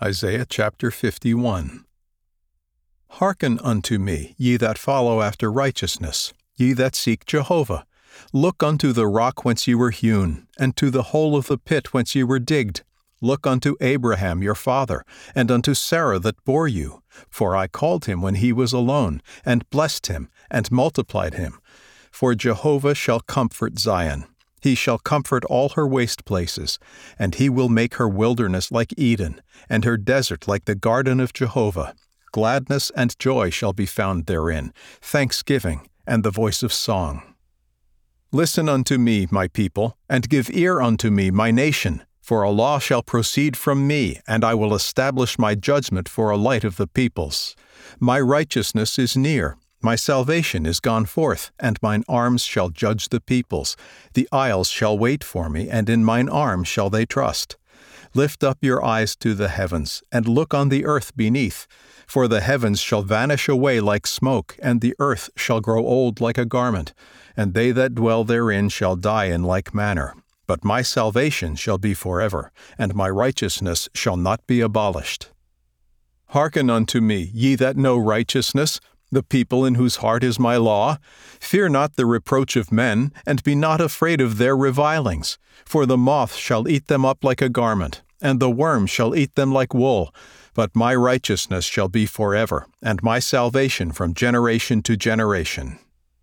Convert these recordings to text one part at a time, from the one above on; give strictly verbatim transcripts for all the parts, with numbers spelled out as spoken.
Isaiah chapter fifty-one. Hearken unto me, ye that follow after righteousness, ye that seek Jehovah. Look unto the rock whence ye were hewn, and to the hole of the pit whence ye were digged. Look unto Abraham your father, and unto Sarah that bore you. For I called him when he was alone, and blessed him, and multiplied him. For Jehovah shall comfort Zion. He shall comfort all her waste places, and he will make her wilderness like Eden, and her desert like the garden of Jehovah. Gladness and joy shall be found therein, thanksgiving, and the voice of song. Listen unto me, my people, and give ear unto me, my nation. For a law shall proceed from me, and I will establish my judgment for a light of the peoples. My righteousness is near. My salvation is gone forth, and mine arms shall judge the peoples. The isles shall wait for me, and in mine arm shall they trust. Lift up your eyes to the heavens, and look on the earth beneath. For the heavens shall vanish away like smoke, and the earth shall grow old like a garment, and they that dwell therein shall die in like manner. But my salvation shall be forever, and my righteousness shall not be abolished. Hearken unto me, ye that know righteousness, the people in whose heart is my law. Fear not the reproach of men, and be not afraid of their revilings. For the moth shall eat them up like a garment, and the worm shall eat them like wool. But my righteousness shall be forever, and my salvation from generation to generation.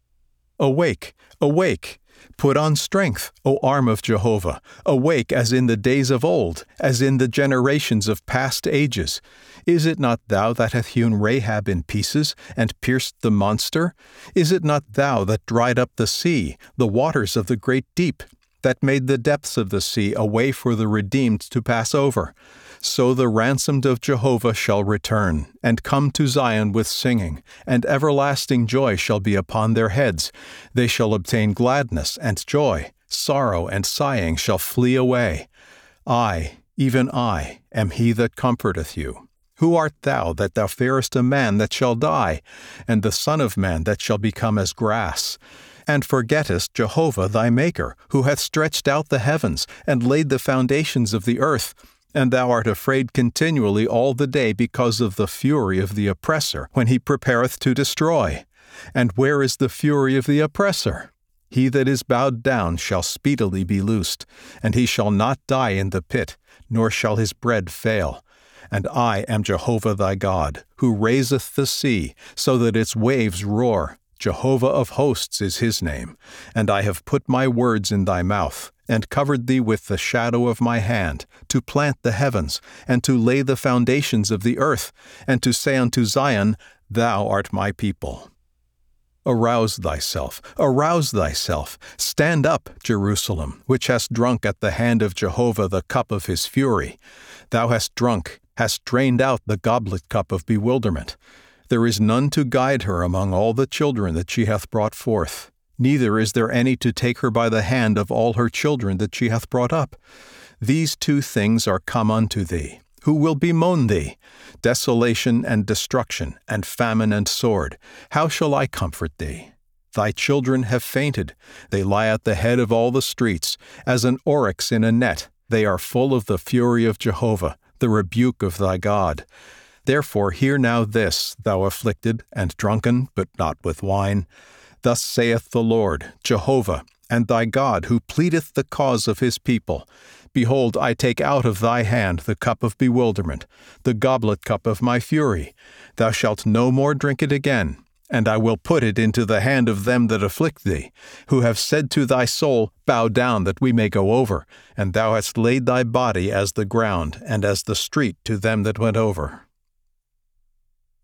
Awake, awake! Put on strength, O arm of Jehovah. Awake as in the days of old, as in the generations of past ages. Is it not thou that hath hewn Rahab in pieces, and pierced the monster? Is it not thou that dried up the sea, the waters of the great deep, that made the depths of the sea a way for the redeemed to pass over? So the ransomed of Jehovah shall return, and come to Zion with singing, and everlasting joy shall be upon their heads. They shall obtain gladness and joy, sorrow and sighing shall flee away. I, even I, am he that comforteth you. Who art thou that thou fearest a man that shall die, and the son of man that shall become as grass? And forgettest Jehovah thy Maker, who hath stretched out the heavens, and laid the foundations of the earth. And thou art afraid continually all the day because of the fury of the oppressor, when he prepareth to destroy. And where is the fury of the oppressor? He that is bowed down shall speedily be loosed, and he shall not die in the pit, nor shall his bread fail. And I am Jehovah thy God, who raiseth the sea, so that its waves roar. Jehovah of hosts is his name. And I have put my words in thy mouth, and covered thee with the shadow of my hand, to plant the heavens, and to lay the foundations of the earth, and to say unto Zion, Thou art my people. Arouse thyself, arouse thyself, stand up, Jerusalem, which hast drunk at the hand of Jehovah the cup of his fury. Thou hast drunk, hast drained out the goblet cup of bewilderment. There is none to guide her among all the children that she hath brought forth. Neither is there any to take her by the hand of all her children that she hath brought up. These two things are come unto thee. Who will bemoan thee? Desolation and destruction, and famine and sword. How shall I comfort thee? Thy children have fainted. They lie at the head of all the streets. As an oryx in a net, they are full of the fury of Jehovah, the rebuke of thy God. Therefore hear now this, thou afflicted and drunken, but not with wine. Thus saith the Lord, Jehovah, and thy God, who pleadeth the cause of his people. Behold, I take out of thy hand the cup of bewilderment, the goblet cup of my fury. Thou shalt no more drink it again, and I will put it into the hand of them that afflict thee, who have said to thy soul, Bow down, that we may go over. And thou hast laid thy body as the ground, and as the street to them that went over.